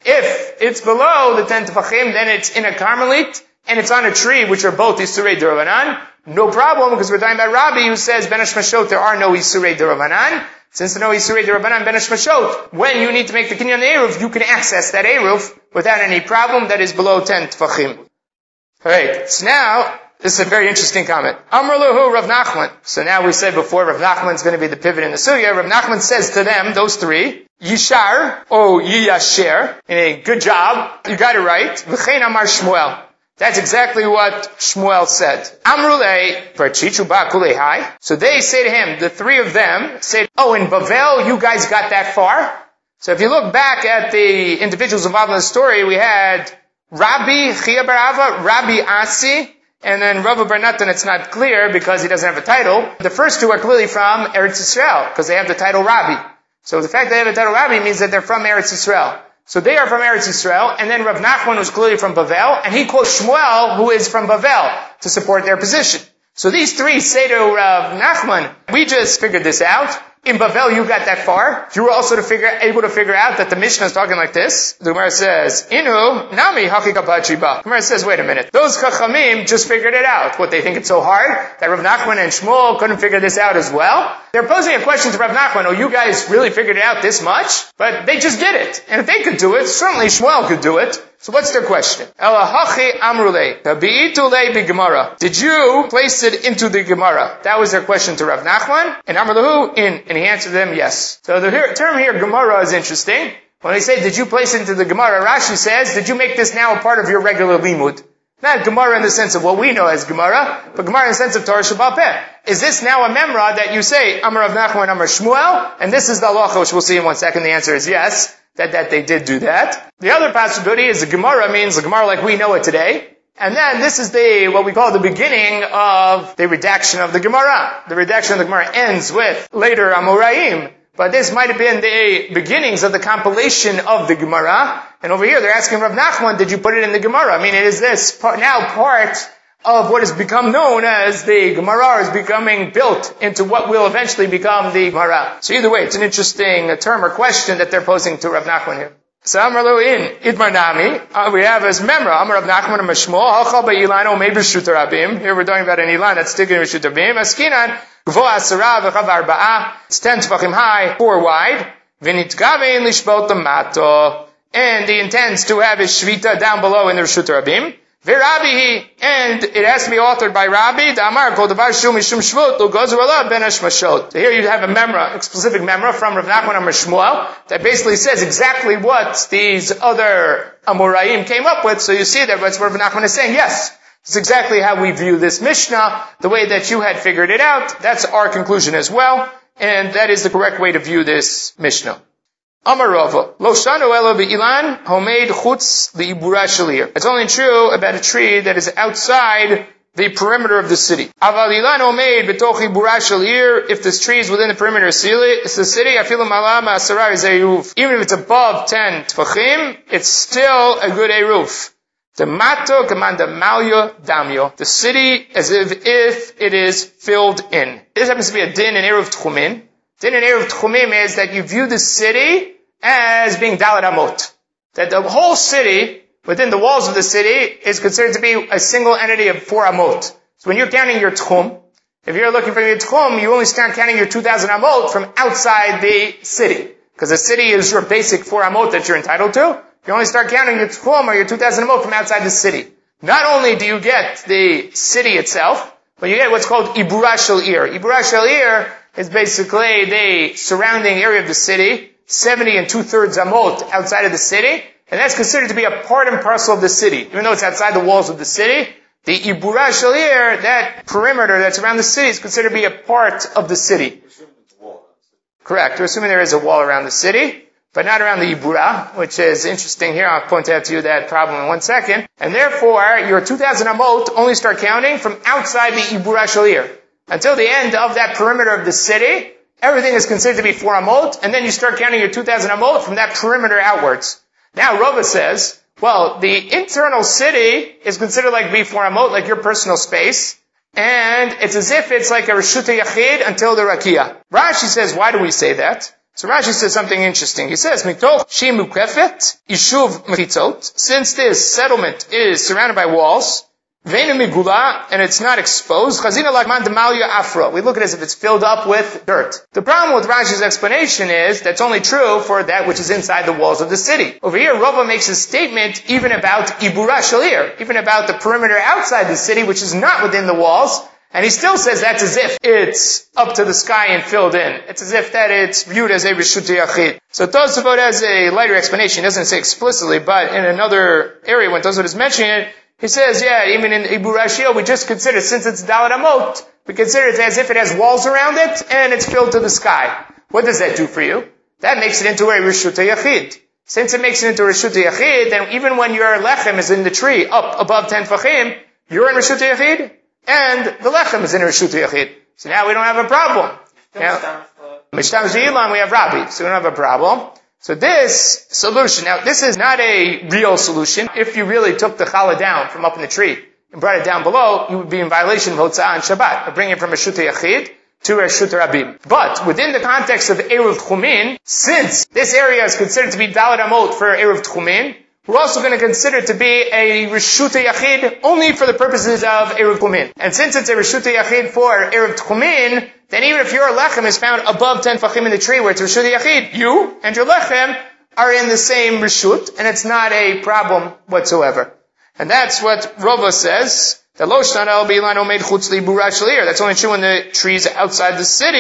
If it's below the ten tefachim, then it's in a Carmelit, and it's on a tree, which are both Isurei D'Rabbanan. No problem, because we're talking about Rabbi who says Benash Mashot, there are no Isurei D'Rabbanan. Since there are no Isurei D'Rabbanan, Benash Mashot, when you need to make the kinyan eruv, you can access that eruv without any problem that is below ten tefachim. Alright, so now, this is a very interesting comment. Amr lahu Rav Nachman. So now we said before, Rav Nachman is going to be the pivot in the sugya. Rav Nachman says to them, those three, Yishar, or Yiyasher, a good job, you got it right. V'chein Amar Shmuel. That's exactly what Shmuel said. Amrulei, Parchichu ba kulei. So they say to him, the three of them say, oh, in Bavel, you guys got that far? So if you look back at the individuals involved in the story, we had Rabbi Chia bar Ava, Rabbi Asi, and then Rabbi bar Natan, it's not clear because he doesn't have a title. The first two are clearly from Eretz Yisrael, because they have the title Rabbi. So the fact that they have the title Rabbi means that they're from Eretz Yisrael. So they are from Eretz Yisrael, and then Rav Nachman was clearly from Bavel, and he quotes Shmuel, who is from Bavel, to support their position. So these three say to Rav Nachman, we just figured this out. In Bavel, you got that far. You were also to figure, able to figure out that the Mishnah is talking like this. The Gemara says, Inu, nami hakikapachi ba. The Gemara says, wait a minute. Those Chachamim just figured it out. What, they think it's so hard that Rav Nachman and Shmuel couldn't figure this out as well? They're posing a question to Rav Nachman, oh, you guys really figured it out this much? But they just did it. And if they could do it, certainly Shmuel could do it. So what's their question? Elahachi amrule, tabi'itule b'gemara. Did you place it into the Gemara? That was their question to Rav Nachman. And Amrlahu, in, and he answered them, yes. So the term here, Gemara, is interesting. When they say, did you place it into the Gemara, Rashi says, did you make this now a part of your regular limud? Not Gemara in the sense of what we know as Gemara, but Gemara in the sense of Torah Sheba'al Peh. Is this now a memra that you say, Amar Rav Nachman, Amar Shmuel, and this is the halacha, which we'll see in one second. The answer is yes, that, that they did do that. The other possibility is the Gemara means the Gemara like we know it today. And then this is the, what we call the beginning of the redaction of the Gemara. The redaction of the Gemara ends with later Amoraim. But this might have been the beginnings of the compilation of the Gemara. And over here they're asking Rav Nachman, did you put it in the Gemara? I mean, is this part, now part of what has become known as the Gemara is becoming built into what will eventually become the Gemara? So either way, it's an interesting term or question that they're posing to Rav Nachman here. So Amar in Idmar Nami, uh, we have as Memra, Amar Rav Nachman and Mashmol, Hachal Ba'ilan Omei B'Shut Rabim. Here we're talking about an Ilan that's sticking in B'Shut Rabim. Askinan, Gvo Asara V'Chav Arba'a. It's ten tefachim high, four wide. V'nitgavein Lishbot Mato. And he intends to have his Shvita down below in the B'Shut Rabim. V'Rabihi, and it has to be authored by Rabbi. The Amar Kol Davar Shum Mishum Shvut U'Gozer Alav Ben Hashmashot. So here you have a memra, a specific memra from Rav Nachman Amar Shmuel that basically says exactly what these other Amoraim came up with. So you see that what Rav Nachman is saying. Yes, it's exactly how we view this Mishnah, the way that you had figured it out. That's our conclusion as well, and that is the correct way to view this Mishnah. Amar Rava, Lo shanu elo be'ilan homeid chutz li'ibura shalir. It's only true about a tree that is outside the perimeter of the city. Aval ilan homeid betoch ibura shalir. If this tree is within the perimeter of the city, afilu malama asara zeruf. Even if it's above ten tfachim, it's still a good eruf. The mato kamanda malyo damyo. The city as if, if it is filled in. This happens to be a din in eruv tchumim. Din in eruv tchumim is that you view the city as being Dalet Amot. That the whole city, within the walls of the city, is considered to be a single entity of four Amot. So when you're counting your Tchum, if you're looking for your Tchum, you only start counting your two thousand Amot from outside the city. Because the city is your basic four Amot that you're entitled to. You only start counting your Tchum or your two thousand Amot from outside the city. Not only do you get the city itself, but you get what's called Ibura Shel Ir. Ibura Shel Ir is basically the surrounding area of the city, seventy and two-thirds amot outside of the city, and that's considered to be a part and parcel of the city. Even though it's outside the walls of the city, the Ibura Shel Ir, that perimeter that's around the city, is considered to be a part of the city. Correct. We're assuming there is a wall around the city, but not around the Ibura, which is interesting here. I'll point out to you that problem in one second. And therefore, your two thousand amot only start counting from outside the Ibura Shel Ir. Until the end of that perimeter of the city, everything is considered to be four amot, and then you start counting your two thousand amot from that perimeter outwards. Now, Rava says, well, the internal city is considered like be four amot, like your personal space, and it's as if it's like a Reshut Yachid until the Rakia. Rashi says, why do we say that? So Rashi says something interesting. He says, Mitoch shi mukefet, Yishuv mechitzot, since this settlement is surrounded by walls, Veinu migula, and it's not exposed. Chazina lakman demalya afro. We look at it as if it's filled up with dirt. The problem with Rashi's explanation is that's only true for that which is inside the walls of the city. Over here, Rava makes a statement even about Ibura Shel Ir, even about the perimeter outside the city, which is not within the walls. And he still says that's as if it's up to the sky and filled in. It's as if that it's viewed as a Reshut Yachid. So Tosafot has a lighter explanation. He doesn't say explicitly, but in another area when Tosafot is mentioning it, he says, yeah, even in Ibura Shel Ir, we just consider, since it's Dalet Amot, we consider it as if it has walls around it, and it's filled to the sky. What does that do for you? That makes it into a Reshut Yachid. Since it makes it into a Reshut Yachid, then even when your lechem is in the tree, up above ten tefachim, you're in Reshut Yachid, and the lechem is in Reshut Yachid. So now we don't have a problem. Now, Mishtam Z'ilan, we have Rabbi, so we don't have a problem. So this solution, now this is not a real solution. If you really took the challah down from up in the tree and brought it down below, you would be in violation of Hotzah and Shabbat, of bringing it from Reshut Yachid to Reshut Rabim. But within the context of Eruv Tchumin, since this area is considered to be Dalet Amot for Eruv Tchumin, we're also going to consider it to be a Reshut Yachid only for the purposes of Eruv Tchumin. And since it's a Reshut Yachid for Eruv Tchumin, then even if your lechem is found above ten tefachim in the tree where it's Reshut Yachid, you and your lechem are in the same Reshut, and it's not a problem whatsoever. And that's what Rava says. That's only true when the tree is outside the city.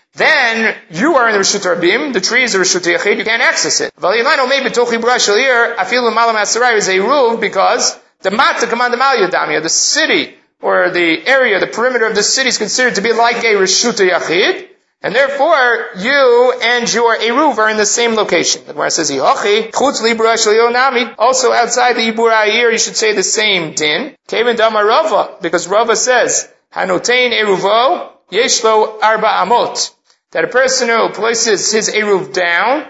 then you are in the Reshut Rabim, the tree is the Reshut Yachid, you can't access it. V'alilano maybe tochi brashal here, afilu malam asarai is a roof because the mata command the maliyadamia, the city, or the area, the perimeter of the city is considered to be like a Reshut Yachid, and therefore you and your Eruv are in the same location. The Gemara says, Yihochi, chutz libra shel yonami, also outside the Yibur Ayir, you should say the same din. Kevin Dama Rava, because Rava says, Hanotein Eruvo, yeshlo arba amot, that a person who places his Eruv down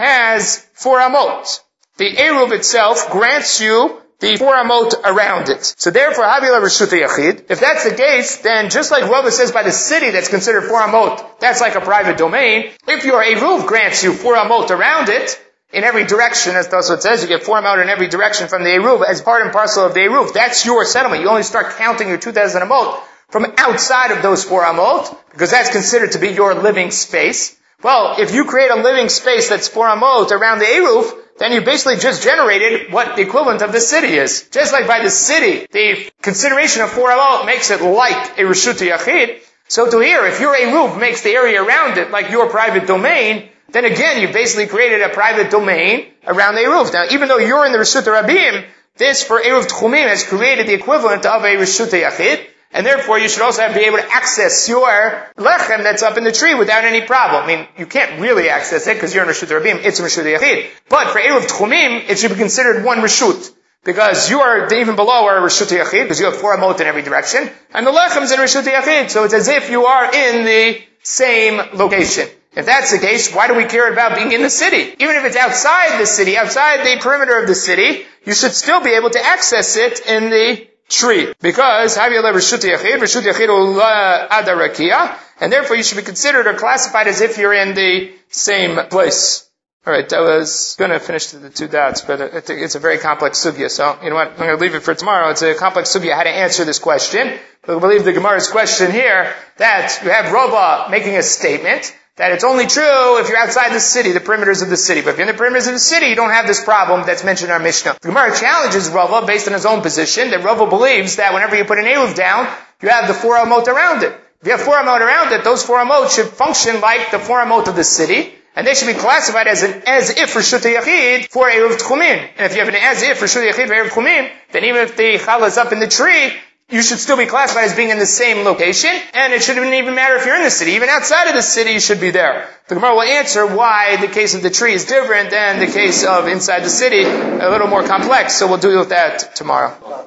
has four amot. The Eruv itself grants you the four amot around it. So therefore, Havila Reshut Yachid. If that's the case, then just like Rava says by the city that's considered four amot, that's like a private domain. If your Eruv grants you four amot around it, in every direction, as Tosfot says, you get four amot in every direction from the Eruv as part and parcel of the Eruv. That's your settlement. You only start counting your two thousand amot from outside of those four amot, because that's considered to be your living space. Well, if you create a living space that's four amot around the Eruv, then you basically just generated what the equivalent of the city is. Just like by the city, the consideration of four amot makes it like a Reshut Yachid. So to here, if your Eruv makes the area around it like your private domain, then again, you basically created a private domain around the Eruv. Now, even though you're in the Reshut Rabim, this for Eruv Tchumim has created the equivalent of a Reshut Yachid. And therefore, you should also have to be able to access your lechem that's up in the tree without any problem. I mean, you can't really access it because you're in Reshut Rabim, it's in Reshut Yachid. But for Eruv Tchumim, it should be considered one Reshut. Because you are, even below are Reshut Yachid, because you have four amot in every direction. And the lechem's in Reshut Yachid, so it's as if you are in the same location. If that's the case, why do we care about being in the city? Even if it's outside the city, outside the perimeter of the city, you should still be able to access it in the tree. Because, have you let Reshut Yachid, Reshut Yachid ula adarakia, and therefore you should be considered or classified as if you're in the same place. Alright, I was gonna finish the two dots, but I think it's a very complex sugya, so, you know what, I'm gonna leave it for tomorrow. It's a complex sugya how to answer this question. But I believe the Gemara's question here, that you have Rava making a statement, that it's only true if you're outside the city, the perimeters of the city. But if you're in the perimeters of the city, you don't have this problem that's mentioned in our Mishnah. The Gemara challenges Rava based on his own position, that Rava believes that whenever you put an Eruv down, you have the four amot around it. If you have four amot around it, those four amot should function like the four amot of the city, and they should be classified as an as-if Reshut Yachid for Eruv Tchumim. And if you have an as-if Reshut Yachid for Eruv Tchumim, then even if the challah is up in the tree, you should still be classified as being in the same location, and it shouldn't even matter if you're in the city. Even outside of the city, you should be there. The Gemara will answer why the case of the tree is different than the case of inside the city, a little more complex, so we'll deal with that tomorrow.